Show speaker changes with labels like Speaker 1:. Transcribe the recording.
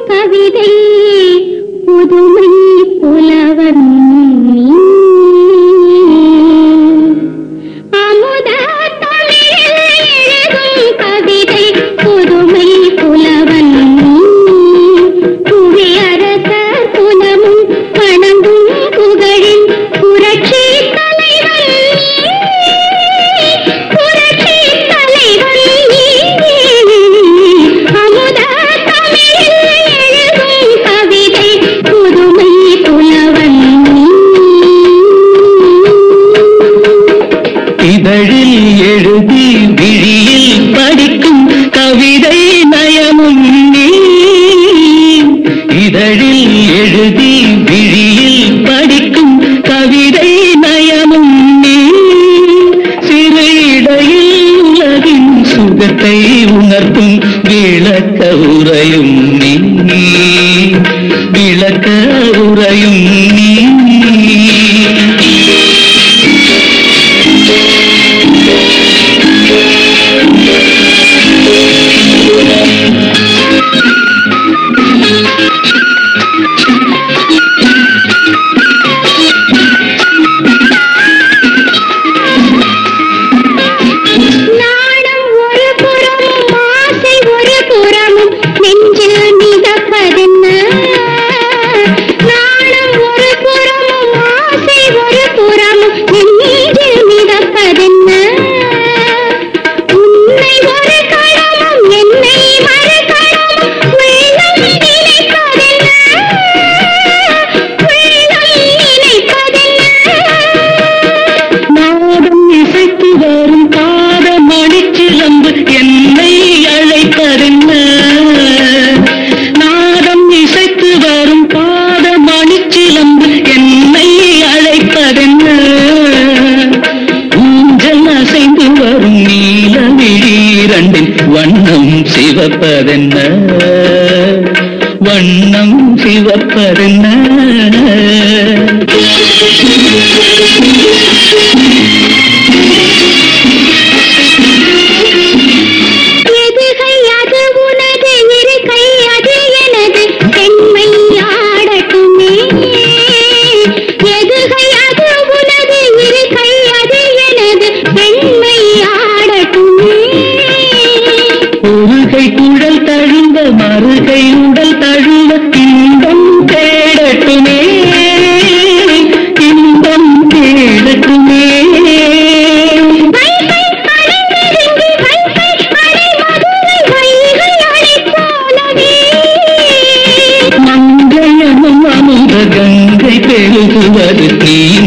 Speaker 1: கவிதை புதுமை புலவன் அமுத தமிழில் எழுதும் கவிதை புதுமை புலவன் புவியரசர் புலமும் வணங்கும் புகழின் புரட்சி தலைவன் அமுத தமிழில் எழுதும் கவிதை புதுமை புலவன்
Speaker 2: இதழில் எழுதி விழியில் படிக்கும் கவிதை நயமும் நீ இதழில் எழுதி விழியில் படிக்கும் கவிதை நயமும் நீ சிறு இடையில் உலகின் சுகத்தை உணர்த்தும் விளக்க உரையும் நீ விளக்க உரையும் நீ வண்ணம் சிவப்பதென்ன வண்ணம் சிவப்பதென்ன
Speaker 1: எதுகை அது உனது இருக்கை அது எனது பெண்மை ஆடட்டுமே எதுகை அது உனது இருக்கை அது எனது பெண்மை ஆடட்டுமே
Speaker 2: ஒருகை குழல் தழுவ மறுகை உடல் தழுவ இன்பம் தேடட்டுமே இன்பம் தேடட்டுமே மங்கையமும் அமுத கங்கை பெருகுவது நீ